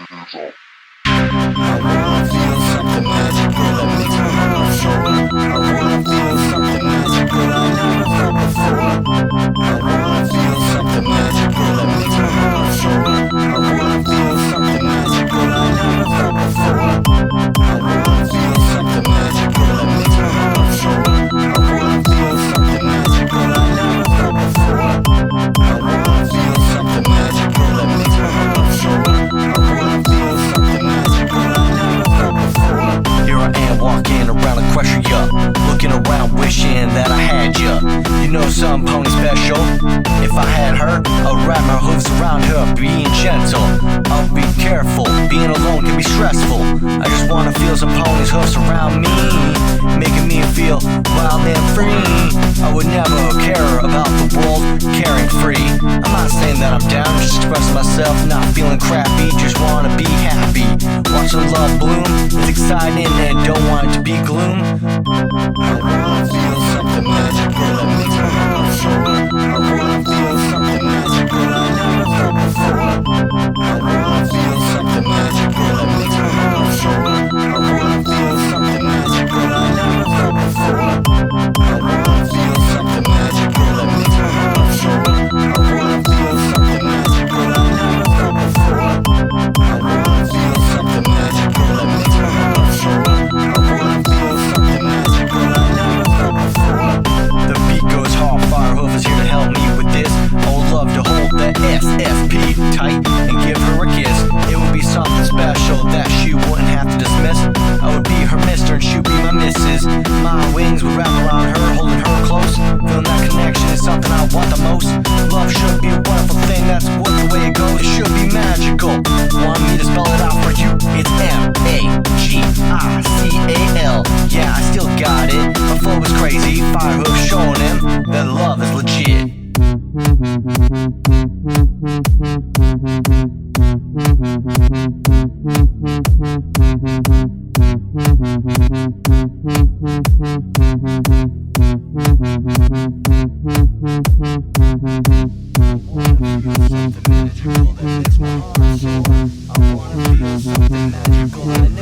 I wanna feel something magical that makes my heart soar. I wanna feel something magical I never felt before. I wanna feel something magical that makes my heart soar. I wanna feel something magical I never felt before. I wanna feel something magical that makes my heart soar. I wanna feel something magical I never felt before. I wanna feel something magical that makes my heart soar. I wanna feel something magical I never felt before. Here I am walking around Equestria, looking around wishing that I had ya. You know some pony special? If I had her, I'll wrap my hooves around her, being gentle. I'll be careful, being alone can be stressful. I just wanna feel some pony's hoofs around me, making me feel wild and free. I would never care about the world, caring free. I'm not saying that I'm down, just expressing myself, not feeling crappy, just wanna be happy. Watching love bloom is exciting and don't want it to be gloom. I wanna feel something magical that makes my heart soar. I wanna feel something magical I never felt before. I wanna feel something magical that makes my heart soar. I wanna feel something magical I never felt before. I wanna feel something magical that makes my heart soar. I wanna feel something magical I never felt before. I wanna feel something magical that makes my heart soar. I wanna feel something magical I never felt before. The beat goes hard, Firehoof is here to help me with this. I would love to hold that SFP tight and give her a kiss. It would be something special that she wouldn't have to dismiss. I would be her mister and she'd be my missus. My wings would wrap around her, holding her close. Feeling that connection is something I want the most. Love should be a wonderful thing, that's what the way it goes. It should be magical. Want me to spell it out for you? It's M-A-G-I-C-A-L. Yeah, I still got it. My flow is crazy, Firehoof showing him that love is legit. Something magical that makes my heart soar. I wanna feel something magical